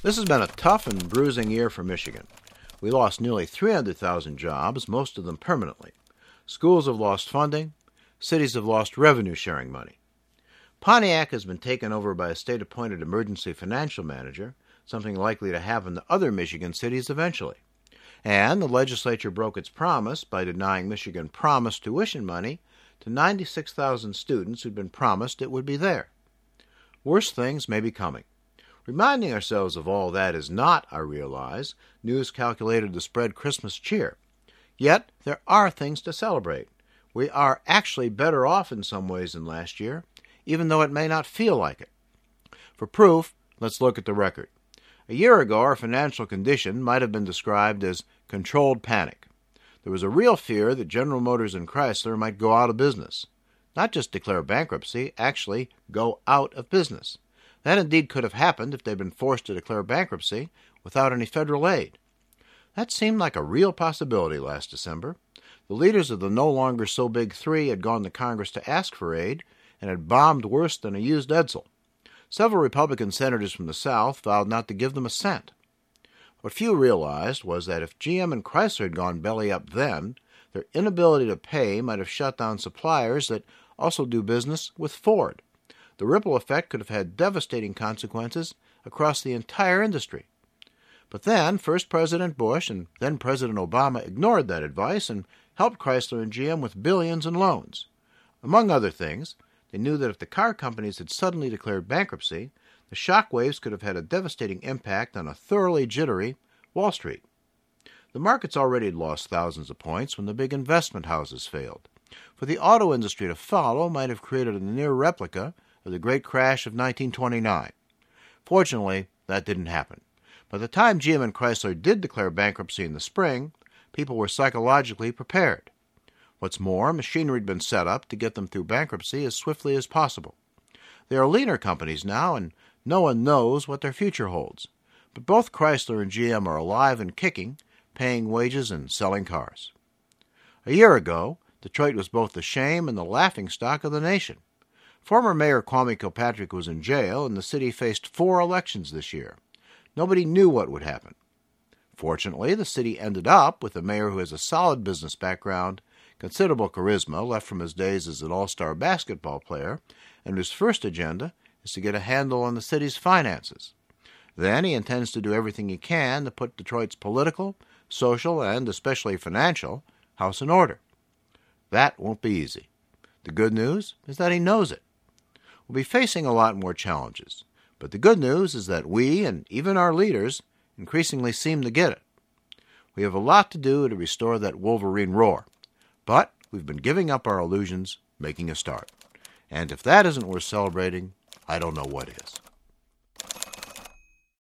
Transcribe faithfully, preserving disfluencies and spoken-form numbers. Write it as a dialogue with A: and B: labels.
A: This has been a tough and bruising year for Michigan. We lost nearly three hundred thousand jobs, most of them permanently. Schools have lost funding. Cities have lost revenue-sharing money. Pontiac has been taken over by a state-appointed emergency financial manager, something likely to happen to other Michigan cities eventually. And the legislature broke its promise by denying Michigan promised tuition money to ninety-six thousand students who'd been promised it would be there. Worse things may be coming. Reminding ourselves of all that is not, I realize, news calculated to spread Christmas cheer. Yet there are things to celebrate. We are actually better off in some ways than last year, even though it may not feel like it. For proof, let's look at the record. A year ago, our financial condition might have been described as controlled panic. There was a real fear that General Motors and Chrysler might go out of business. Not just declare bankruptcy, actually go out of business. That indeed could have happened if they'd been forced to declare bankruptcy without any federal aid. That seemed like a real possibility last December. The leaders of the no longer so big three had gone to Congress to ask for aid and had bombed worse than a used Edsel. Several Republican senators from the South vowed not to give them a cent. What few realized was that if G M and Chrysler had gone belly up then, their inability to pay might have shut down suppliers that also do business with Ford. The ripple effect could have had devastating consequences across the entire industry. But then, first President Bush and then President Obama ignored that advice and helped Chrysler and G M with billions in loans. Among other things, they knew that if the car companies had suddenly declared bankruptcy, the shockwaves could have had a devastating impact on a thoroughly jittery Wall Street. The markets already had lost thousands of points when the big investment houses failed. For the auto industry to follow might have created a near replica of the great crash of nineteen twenty-nine. Fortunately, that didn't happen. By the time G M and Chrysler did declare bankruptcy in the spring, people were psychologically prepared. What's more, machinery had been set up to get them through bankruptcy as swiftly as possible. They are leaner companies now, and no one knows what their future holds. But both Chrysler and G M are alive and kicking, paying wages and selling cars. A year ago, Detroit was both the shame and the laughingstock of the nation. Former Mayor Kwame Kilpatrick was in jail, and the city faced four elections this year. Nobody knew what would happen. Fortunately, the city ended up with a mayor who has a solid business background, considerable charisma left from his days as an all-star basketball player, and whose first agenda is to get a handle on the city's finances. Then he intends to do everything he can to put Detroit's political, social, and especially financial house in order. That won't be easy. The good news is that he knows it. We'll be facing a lot more challenges, but the good news is that we, and even our leaders, increasingly seem to get it. We have a lot to do to restore that Wolverine roar, but we've been giving up our illusions, making a start. And if that isn't worth celebrating, I don't know what is.